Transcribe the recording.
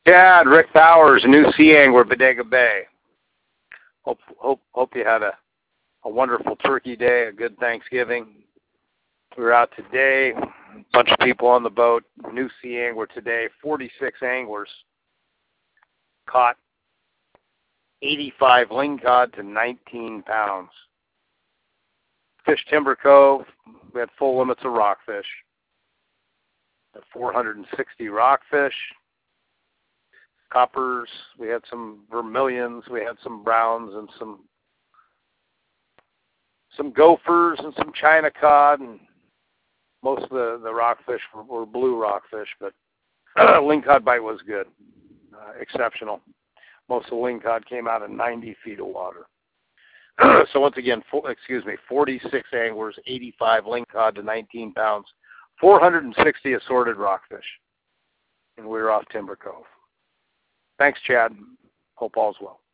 Chad, Rick Powers, new sea angler, Bodega Bay. Hope you had a wonderful turkey day, a good Thanksgiving. We were out today, a bunch of people on the boat, new sea angler today, 46 anglers. Caught 85 lingcod to 19 pounds. Fish Timber Cove, we had full limits of rockfish. 460 rockfish. Coppers, we had some vermilions, we had some browns and some gophers and some China cod, and most of the rockfish were blue rockfish, but lingcod bite was good, exceptional. Most of the lingcod came out of 90 feet of water. So once again, 46 anglers, 85 lingcod to 19 pounds, 460 assorted rockfish, and we were off Timber Cove. Thanks, Chad. Hope all's well.